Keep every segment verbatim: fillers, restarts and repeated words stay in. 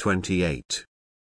twenty-eight.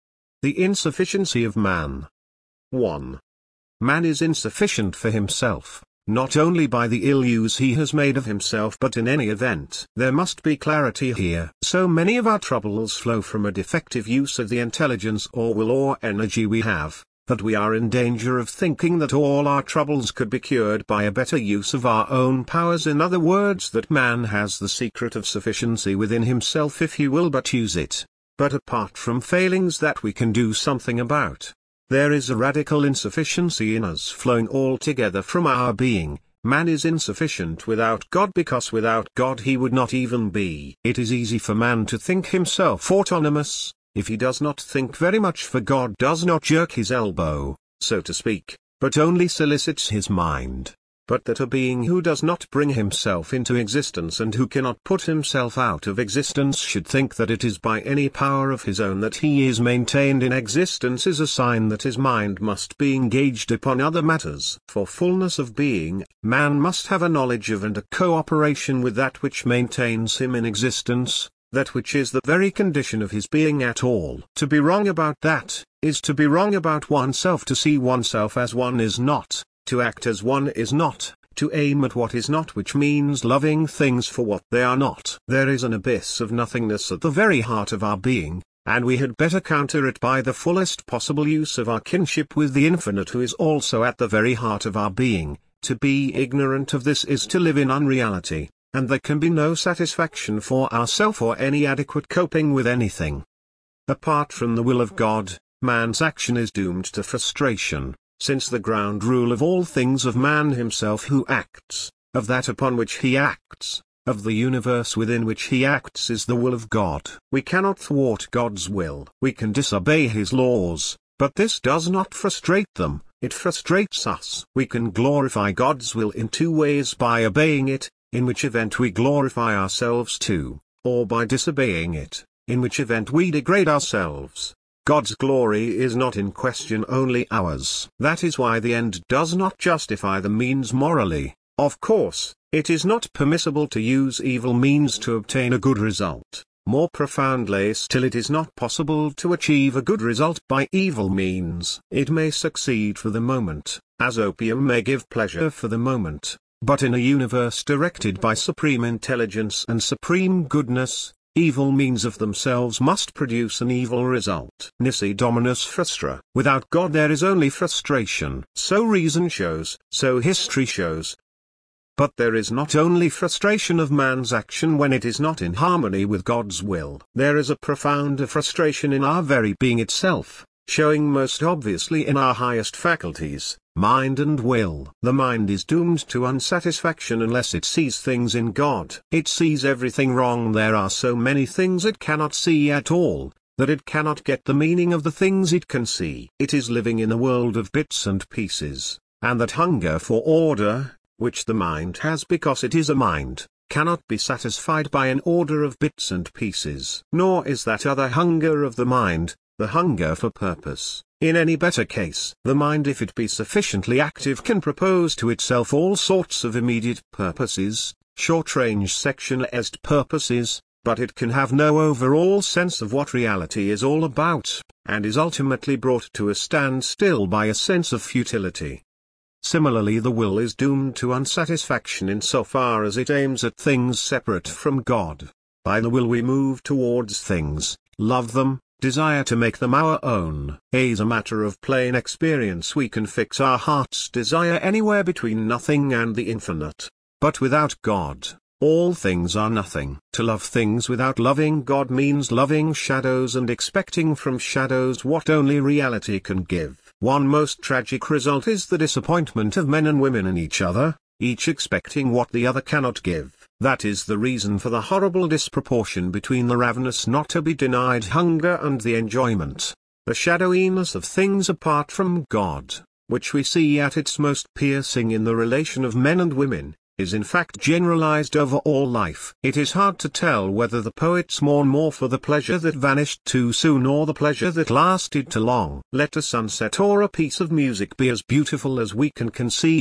The insufficiency of man. one. Man is insufficient for himself, not only by the ill use he has made of himself but in any event. There must be clarity here. So many of our troubles flow from a defective use of the intelligence or will or energy we have, that we are in danger of thinking that all our troubles could be cured by a better use of our own powers. In other words, that man has the secret of sufficiency within himself if he will but use it. But apart from failings that we can do something about, there is a radical insufficiency in us flowing altogether from our being. Man is insufficient without God because without God he would not even be. It is easy for man to think himself autonomous, if he does not think very much, for God does not jerk his elbow, so to speak, but only solicits his mind. But that a being who does not bring himself into existence and who cannot put himself out of existence should think that it is by any power of his own that he is maintained in existence is a sign that his mind must be engaged upon other matters. For fullness of being, man must have a knowledge of and a cooperation with that which maintains him in existence, that which is the very condition of his being at all. To be wrong about that, is to be wrong about oneself, to see oneself as one is not, to act as one is not, to aim at what is not, which means loving things for what they are not. There is an abyss of nothingness at the very heart of our being, and we had better counter it by the fullest possible use of our kinship with the Infinite, who is also at the very heart of our being. To be ignorant of this is to live in unreality, and there can be no satisfaction for ourself or any adequate coping with anything. Apart from the will of God, man's action is doomed to frustration, since the ground rule of all things of man himself who acts, of that upon which he acts, of the universe within which he acts is the will of God. We cannot thwart God's will. We can disobey his laws, but this does not frustrate them, it frustrates us. We can glorify God's will in two ways: by obeying it, in which event we glorify ourselves too, or by disobeying it, in which event we degrade ourselves. God's glory is not in question, only ours. That is why the end does not justify the means morally. Of course, it is not permissible to use evil means to obtain a good result. More profoundly still, it is not possible to achieve a good result by evil means. It may succeed for the moment, as opium may give pleasure for the moment, but in a universe directed by supreme intelligence and supreme goodness, evil means of themselves must produce an evil result. Nisi dominus frustra. Without God there is only frustration. So reason shows, so history shows. But there is not only frustration of man's action when it is not in harmony with God's will. There is a profound frustration in our very being itself, showing most obviously in our highest faculties, mind and will. The mind is doomed to unsatisfaction unless it sees things in God. It sees everything wrong. There are so many things it cannot see at all, that it cannot get the meaning of the things it can see. It is living in a world of bits and pieces, and that hunger for order, which the mind has because it is a mind, cannot be satisfied by an order of bits and pieces. Nor is that other hunger of the mind, the hunger for purpose. In any better case, the mind, if it be sufficiently active, can propose to itself all sorts of immediate purposes, short-range sectionalized purposes, but it can have no overall sense of what reality is all about, and is ultimately brought to a standstill by a sense of futility. Similarly, the will is doomed to unsatisfaction in so far as it aims at things separate from God. By the will we move towards things, love them, desire to make them our own. As a matter of plain experience, we can fix our heart's desire anywhere between nothing and the infinite. But without God, all things are nothing. To love things without loving God means loving shadows and expecting from shadows what only reality can give. One most tragic result is the disappointment of men and women in each other, each expecting what the other cannot give. That is the reason for the horrible disproportion between the ravenous not to be denied hunger and the enjoyment, the shadowiness of things apart from God, which we see at its most piercing in the relation of men and women, is in fact generalized over all life. It is hard to tell whether the poets mourn more for the pleasure that vanished too soon or the pleasure that lasted too long. Let a sunset or a piece of music be as beautiful as we can conceive,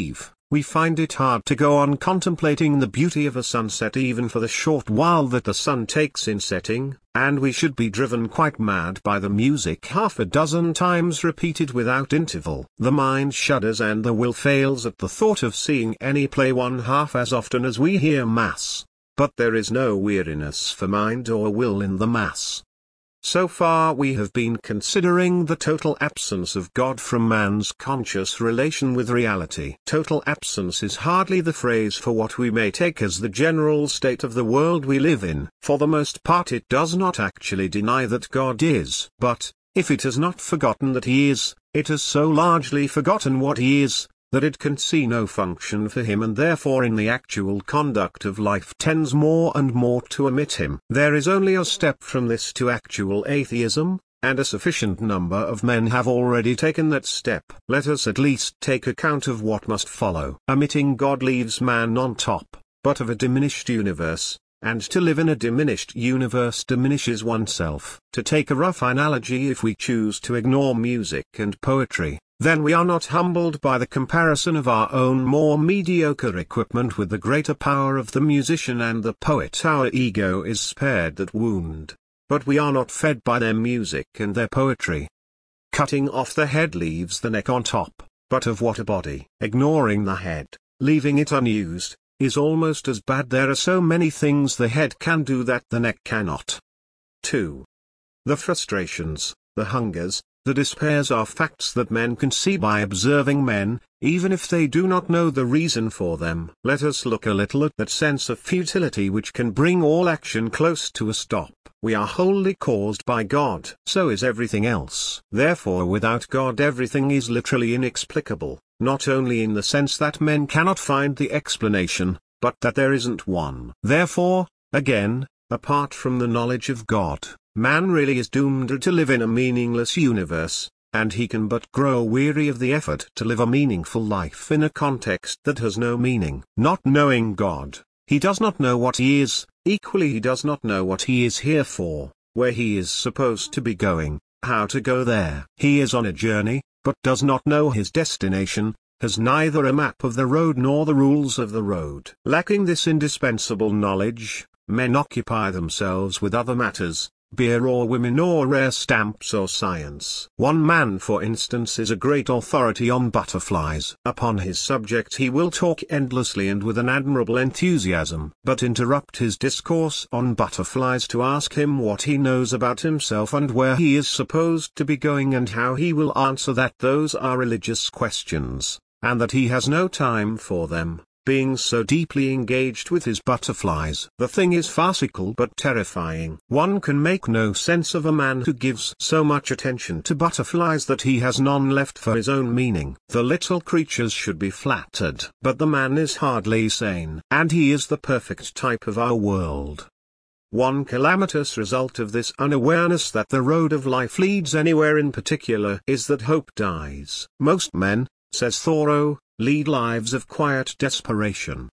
We find it hard to go on contemplating the beauty of a sunset even for the short while that the sun takes in setting, and we should be driven quite mad by the music half a dozen times repeated without interval. The mind shudders and the will fails at the thought of seeing any play one half as often as we hear Mass. But there is no weariness for mind or will in the Mass. So far we have been considering the total absence of God from man's conscious relation with reality. Total absence is hardly the phrase for what we may take as the general state of the world we live in. For the most part it does not actually deny that God is. But, if it has not forgotten that he is, it has so largely forgotten what he is, that it can see no function for him and therefore in the actual conduct of life tends more and more to omit him. There is only a step from this to actual atheism, and a sufficient number of men have already taken that step. Let us at least take account of what must follow. Omitting God leaves man on top, but of a diminished universe, and to live in a diminished universe diminishes oneself. To take a rough analogy, if we choose to ignore music and poetry, then we are not humbled by the comparison of our own more mediocre equipment with the greater power of the musician and the poet. Our ego is spared that wound, but we are not fed by their music and their poetry. Cutting off the head leaves the neck on top, but of what a body! Ignoring the head, leaving it unused, is almost as bad. There are so many things the head can do that the neck cannot. two. The frustrations, the hungers, the despairs are facts that men can see by observing men, even if they do not know the reason for them. Let us look a little at that sense of futility which can bring all action close to a stop. We are wholly caused by God. So is everything else. Therefore without God everything is literally inexplicable, not only in the sense that men cannot find the explanation, but that there isn't one. Therefore, again, apart from the knowledge of God, man really is doomed to live in a meaningless universe, and he can but grow weary of the effort to live a meaningful life in a context that has no meaning. Not knowing God, he does not know what he is, equally he does not know what he is here for, where he is supposed to be going, how to go there. He is on a journey, but does not know his destination, has neither a map of the road nor the rules of the road. Lacking this indispensable knowledge, men occupy themselves with other matters, beer or women or rare stamps or science. One man for instance is a great authority on butterflies. Upon his subject he will talk endlessly and with an admirable enthusiasm, but interrupt his discourse on butterflies to ask him what he knows about himself and where he is supposed to be going and how he will answer that those are religious questions, and that he has no time for them, being so deeply engaged with his butterflies. The thing is farcical but terrifying. One can make no sense of a man who gives so much attention to butterflies that he has none left for his own meaning. The little creatures should be flattered. But the man is hardly sane. And he is the perfect type of our world. One calamitous result of this unawareness that the road of life leads anywhere in particular is that hope dies. Most men, says Thoreau, lead lives of quiet desperation.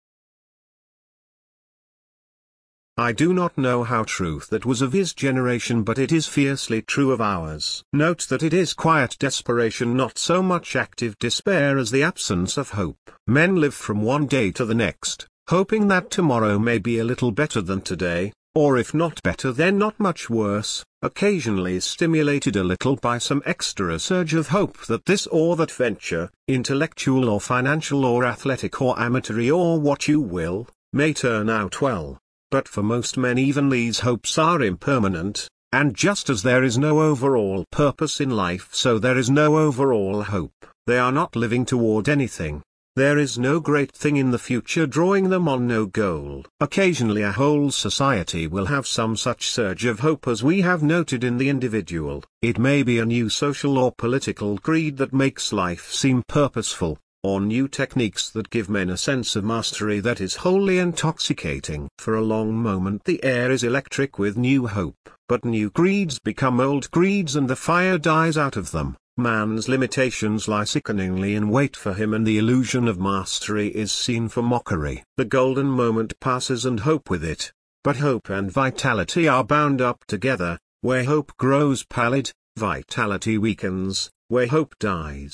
I do not know how true that was of his generation, but it is fiercely true of ours. Note that it is quiet desperation, not so much active despair as the absence of hope. Men live from one day to the next, hoping that tomorrow may be a little better than today, or if not better then not much worse, occasionally stimulated a little by some extra surge of hope that this or that venture, intellectual or financial or athletic or amatory or what you will, may turn out well. But for most men even these hopes are impermanent, and just as there is no overall purpose in life, so there is no overall hope. They are not living toward anything. There is no great thing in the future drawing them on, no goal. Occasionally a whole society will have some such surge of hope as we have noted in the individual. It may be a new social or political creed that makes life seem purposeful, or new techniques that give men a sense of mastery that is wholly intoxicating. For a long moment the air is electric with new hope, but new creeds become old creeds and the fire dies out of them. Man's limitations lie sickeningly in wait for him, and the illusion of mastery is seen for mockery. The golden moment passes and hope with it, but hope and vitality are bound up together. Where hope grows pallid, vitality weakens. Where hope dies,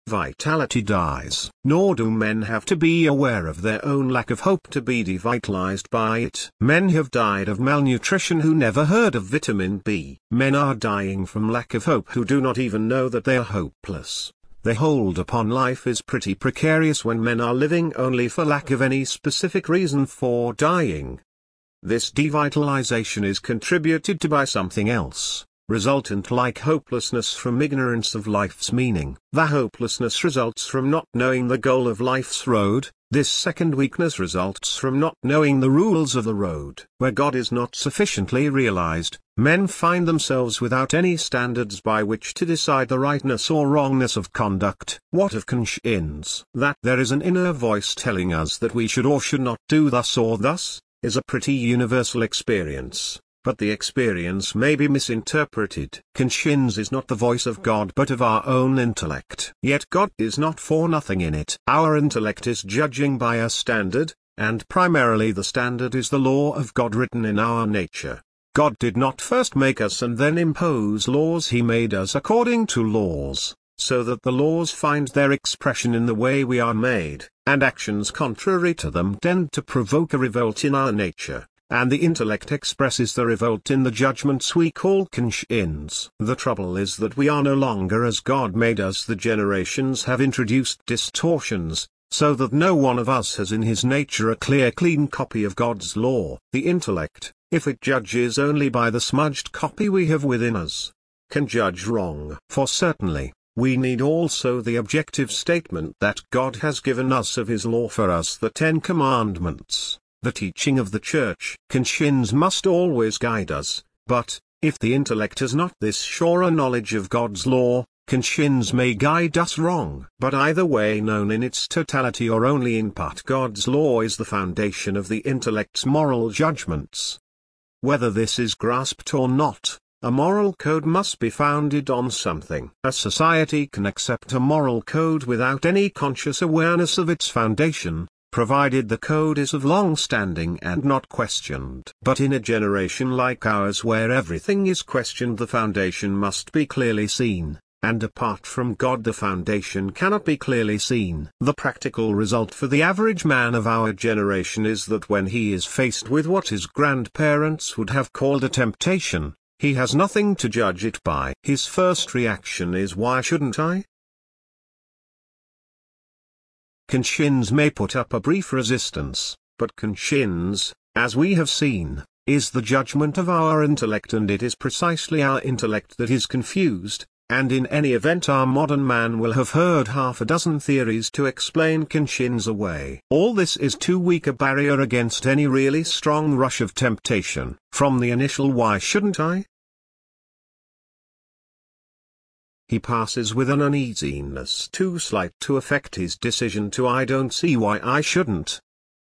vitality dies. Nor do men have to be aware of their own lack of hope to be devitalized by it. Men have died of malnutrition who never heard of vitamin B. Men are dying from lack of hope who do not even know that they are hopeless. The hold upon life is pretty precarious when men are living only for lack of any specific reason for dying. This devitalization is contributed to by something else, resultant like hopelessness from ignorance of life's meaning. The hopelessness results from not knowing the goal of life's road. This second weakness results from not knowing the rules of the road. Where God is not sufficiently realized, men find themselves without any standards by which to decide the rightness or wrongness of conduct. What of conscience? That there is an inner voice telling us that we should or should not do thus or thus, is a pretty universal experience, but the experience may be misinterpreted. Conscience is not the voice of God but of our own intellect. Yet God is not for nothing in it. Our intellect is judging by a standard, and primarily the standard is the law of God written in our nature. God did not first make us and then impose laws. He made us according to laws, so that the laws find their expression in the way we are made, and actions contrary to them tend to provoke a revolt in our nature, and the intellect expresses the revolt in the judgments we call conscience. The trouble is that we are no longer as God made us. The generations have introduced distortions, so that no one of us has in his nature a clear clean copy of God's law. The intellect, if it judges only by the smudged copy we have within us, can judge wrong. For certainly, we need also the objective statement that God has given us of his law for us, the Ten Commandments, the teaching of the Church. Conscience must always guide us, but, if the intellect has not this surer knowledge of God's law, conscience may guide us wrong. But either way, known in its totality or only in part, God's law is the foundation of the intellect's moral judgments. Whether this is grasped or not, a moral code must be founded on something. A society can accept a moral code without any conscious awareness of its foundation, provided the code is of long standing and not questioned. But in a generation like ours where everything is questioned, the foundation must be clearly seen, and apart from God the foundation cannot be clearly seen. The practical result for the average man of our generation is that when he is faced with what his grandparents would have called a temptation, he has nothing to judge it by. His first reaction is, why shouldn't I? Conscience may put up a brief resistance, but conscience, as we have seen, is the judgment of our intellect, and it is precisely our intellect that is confused, and in any event our modern man will have heard half a dozen theories to explain conscience away. All this is too weak a barrier against any really strong rush of temptation. From the initial why shouldn't I? He passes with an uneasiness too slight to affect his decision to I don't see why I shouldn't.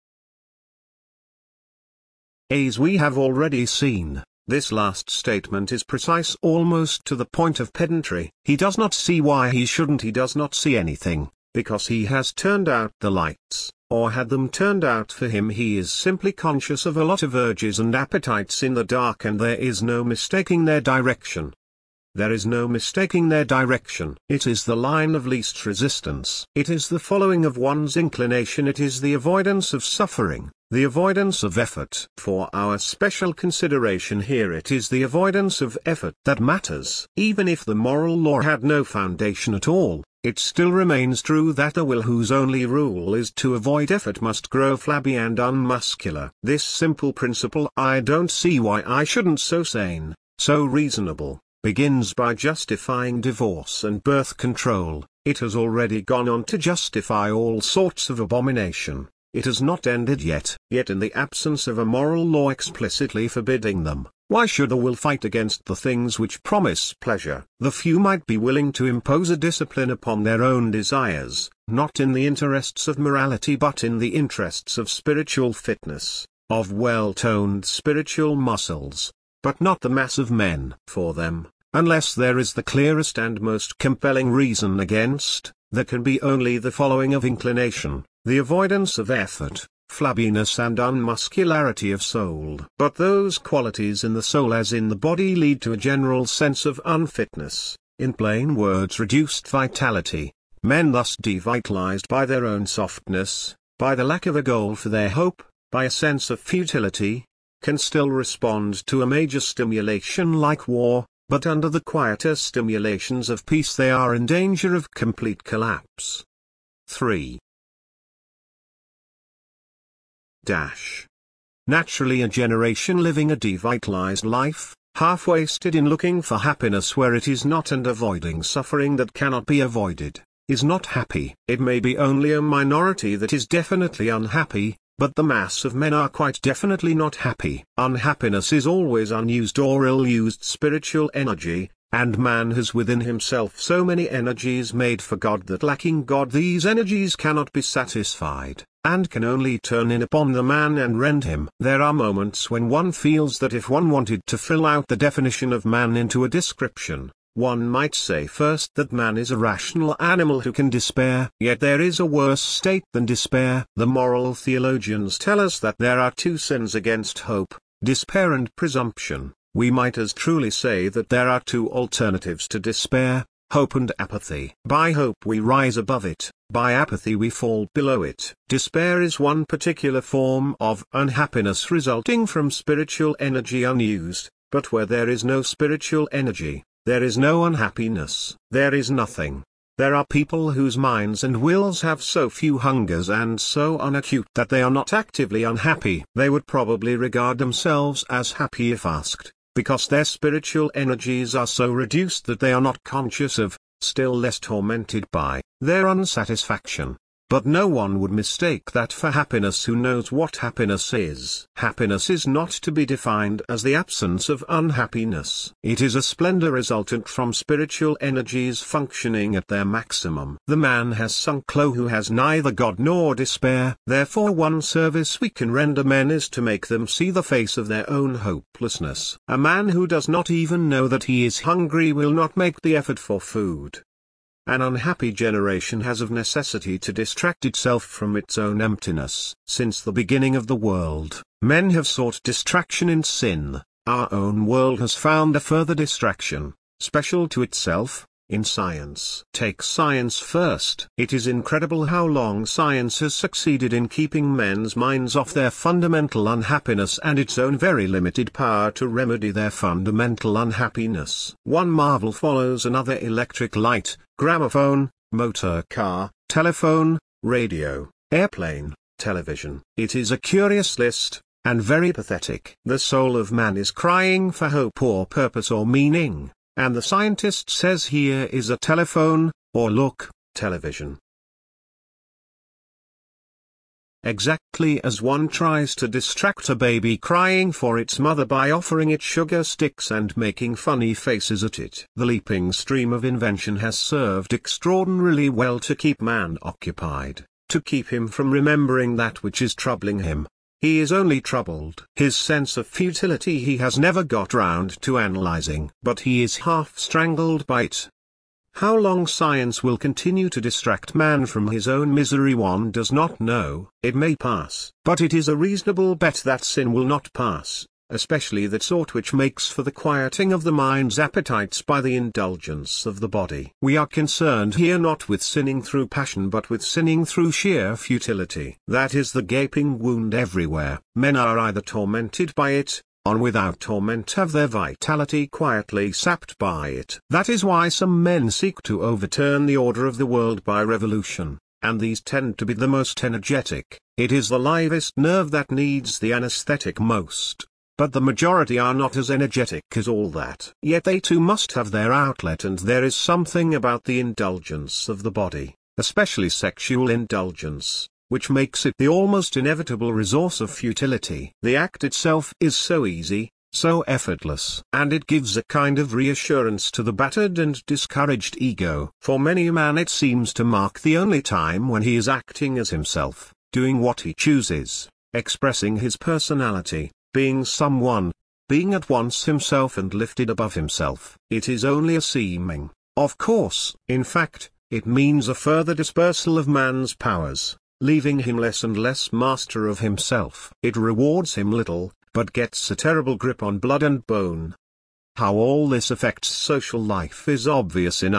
As we have already seen, this last statement is precise almost to the point of pedantry. He does not see why he shouldn't. He does not see anything, because he has turned out the lights, or had them turned out for him. He is simply conscious of a lot of urges and appetites in the dark, and there is no mistaking their direction. There is no mistaking their direction. It is the line of least resistance. It is the following of one's inclination. It is the avoidance of suffering, the avoidance of effort. For our special consideration here, it is the avoidance of effort that matters. Even if the moral law had no foundation at all, it still remains true that the will whose only rule is to avoid effort must grow flabby and unmuscular. This simple principle, I don't see why I shouldn't, so sane, so reasonable, begins by justifying divorce and birth control. It has already gone on to justify all sorts of abomination. It has not ended yet. Yet in the absence of a moral law explicitly forbidding them, why should the will fight against the things which promise pleasure? The few might be willing to impose a discipline upon their own desires, not in the interests of morality but in the interests of spiritual fitness, of well-toned spiritual muscles, but not the mass of men. For them, unless there is the clearest and most compelling reason against, there can be only the following of inclination, the avoidance of effort, flabbiness and unmuscularity of soul. But those qualities in the soul as in the body lead to a general sense of unfitness, in plain words reduced vitality, Men thus devitalized by their own softness, by the lack of a goal for their hope, by a sense of futility, can still respond to a major stimulation like war, but under the quieter stimulations of peace they are in danger of complete collapse. three. Dash. Naturally, a generation living a devitalized life, half-wasted in looking for happiness where it is not and avoiding suffering that cannot be avoided, is not happy. It may be only a minority that is definitely unhappy, but the mass of men are quite definitely not happy. Unhappiness is always unused or ill-used spiritual energy, and man has within himself so many energies made for God that lacking God these energies cannot be satisfied, and can only turn in upon the man and rend him. There are moments when one feels that if one wanted to fill out the definition of man into a description, one might say first that man is a rational animal who can despair. Yet there is a worse state than despair. The moral theologians tell us that there are two sins against hope, despair and presumption. We might as truly say that there are two alternatives to despair, hope and apathy. By hope we rise above it, by apathy we fall below it. Despair is one particular form of unhappiness resulting from spiritual energy unused, but where there is no spiritual energy, there is no unhappiness. There is nothing. There are people whose minds and wills have so few hungers and so unacute that they are not actively unhappy. They would probably regard themselves as happy if asked, because their spiritual energies are so reduced that they are not conscious of, still less tormented by, their unsatisfaction. But no one would mistake that for happiness who knows what happiness is. Happiness is not to be defined as the absence of unhappiness. It is a splendor resultant from spiritual energies functioning at their maximum. The man has sunk low who has neither God nor despair. Therefore one service we can render men is to make them see the face of their own hopelessness. A man who does not even know that he is hungry will not make the effort for food. An unhappy generation has of necessity to distract itself from its own emptiness. Since the beginning of the world, men have sought distraction in sin. Our own world has found a further distraction, special to itself, in science. Take science first. It is incredible how long science has succeeded in keeping men's minds off their fundamental unhappiness and its own very limited power to remedy their fundamental unhappiness. One marvel follows another: electric light, gramophone, motor car, telephone, radio, airplane, television. It is a curious list, and very pathetic. The soul of man is crying for hope or purpose or meaning. And the scientist says here is a telephone, or look, television. Exactly as one tries to distract a baby crying for its mother by offering it sugar sticks and making funny faces at it. The leaping stream of invention has served extraordinarily well to keep man occupied, to keep him from remembering that which is troubling him. He is only troubled. His sense of futility he has never got round to analyzing, but he is half strangled by it. How long science will continue to distract man from his own misery one does not know. It may pass, but it is a reasonable bet that sin will not pass, especially that sort which makes for the quieting of the mind's appetites by the indulgence of the body. We are concerned here not with sinning through passion but with sinning through sheer futility. That is the gaping wound everywhere. Men are either tormented by it, or without torment have their vitality quietly sapped by it. That is why some men seek to overturn the order of the world by revolution, and these tend to be the most energetic. It is the livest nerve that needs the anesthetic most. But the majority are not as energetic as all that. Yet they too must have their outlet, and there is something about the indulgence of the body, especially sexual indulgence, which makes it the almost inevitable resource of futility. The act itself is so easy, so effortless, and it gives a kind of reassurance to the battered and discouraged ego. For many a man it seems to mark the only time when he is acting as himself, doing what he chooses, expressing his personality, being someone, being at once himself and lifted above himself. It is only a seeming, of course. In fact, it means a further dispersal of man's powers, leaving him less and less master of himself. It rewards him little, but gets a terrible grip on blood and bone. How all this affects social life is obvious enough.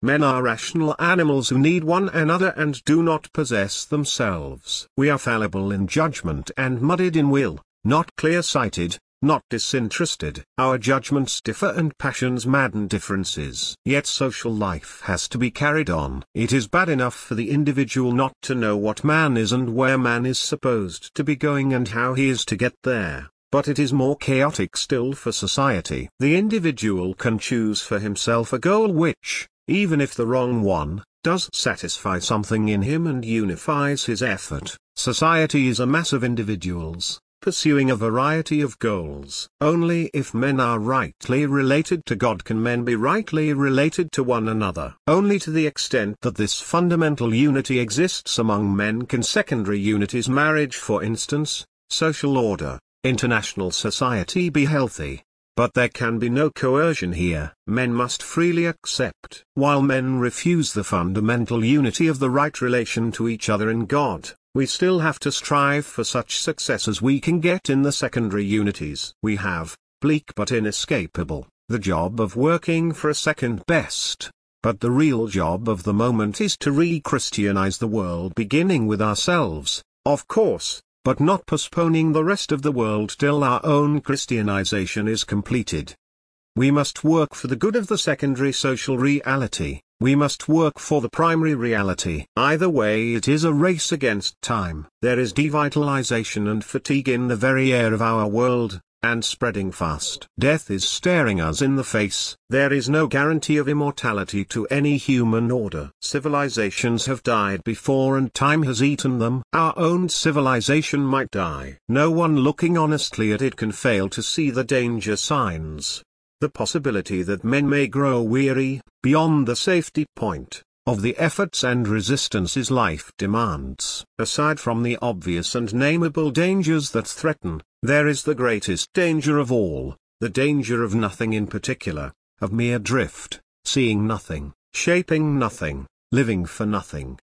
Men are rational animals who need one another and do not possess themselves. We are fallible in judgment and muddied in will, not clear-sighted, not disinterested. Our judgments differ and passions madden differences. Yet social life has to be carried on. It is bad enough for the individual not to know what man is and where man is supposed to be going and how he is to get there. But it is more chaotic still for society. The individual can choose for himself a goal which, even if the wrong one, does satisfy something in him and unifies his effort. Society is a mass of individuals, pursuing a variety of goals. Only if men are rightly related to God can men be rightly related to one another. Only to the extent that this fundamental unity exists among men can secondary unities, marriage for instance, social order, international society be healthy. But there can be no coercion here. Men must freely accept. While men refuse the fundamental unity of the right relation to each other in God, we still have to strive for such success as we can get in the secondary unities. We have, bleak but inescapable, the job of working for a second best. But the real job of the moment is to re-Christianize the world, beginning with ourselves, of course, but not postponing the rest of the world till our own Christianization is completed. We must work for the good of the secondary social reality. We must work for the primary reality. Either way it is a race against time. There is devitalization and fatigue in the very air of our world, and spreading fast. Death is staring us in the face. There is no guarantee of immortality to any human order. Civilizations have died before and time has eaten them. Our own civilization might die. No one looking honestly at it can fail to see the danger signs. The possibility that men may grow weary, beyond the safety point, of the efforts and resistances life demands. Aside from the obvious and nameable dangers that threaten, there is the greatest danger of all, the danger of nothing in particular, of mere drift, seeing nothing, shaping nothing, living for nothing.